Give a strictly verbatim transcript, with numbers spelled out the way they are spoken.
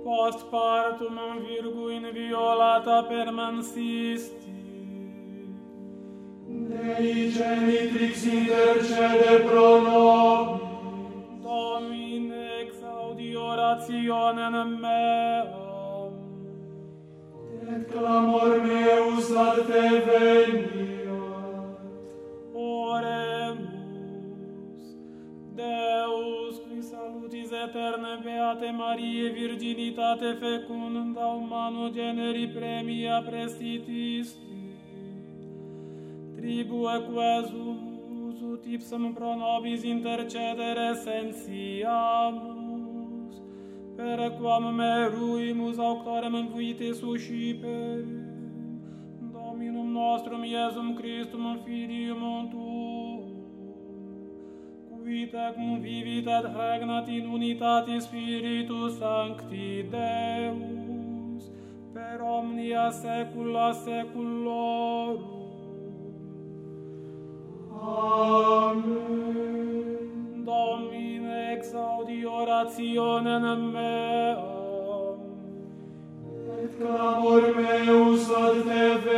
post partum virgo in violata permansisti. Dei genitrix intercede pro nobis. Domine exaudi orationem meam. Et clamor meus ad te veniat. Oremus. Deus, qui salutis eterne beate Mariae virginitate fecunda humano generi premia prestitisti, tribue quesumus ut ipsum pro nobis intercedere sentiamus, per quam meruimus auctorem vitae susciperem, Dominum nostrum Iesum Christum Filium Tuum, qui tecum vivit et regnat in unitate Spiritus Sancti Deus, per omnia saecula saeculorum. Amen. Domine exaudi orationem meam. Et clamor meus ad te